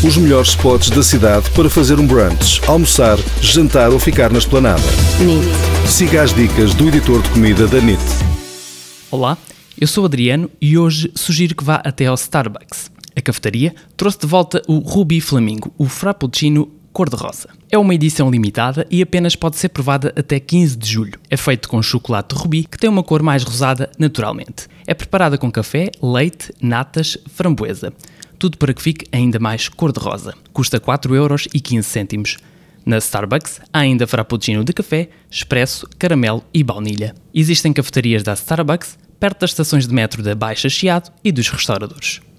Os melhores spots da cidade para fazer um brunch, almoçar, jantar ou ficar na esplanada. NIT. Siga as dicas do editor de comida da NIT. Olá, eu sou o Adriano e hoje sugiro que vá até ao Starbucks. A cafetaria trouxe de volta o Ruby Flamingo, o Frappuccino cor-de-rosa. É uma edição limitada e apenas pode ser provada até 15 de julho. É feito com chocolate Ruby, que tem uma cor mais rosada naturalmente. É preparada com café, leite, natas, framboesa. Tudo para que fique ainda mais cor-de-rosa. Custa 4,15€. Na Starbucks há ainda frappuccino de café, expresso, caramelo e baunilha. Existem cafetarias da Starbucks perto das estações de metro da Baixa Chiado e dos restauradores.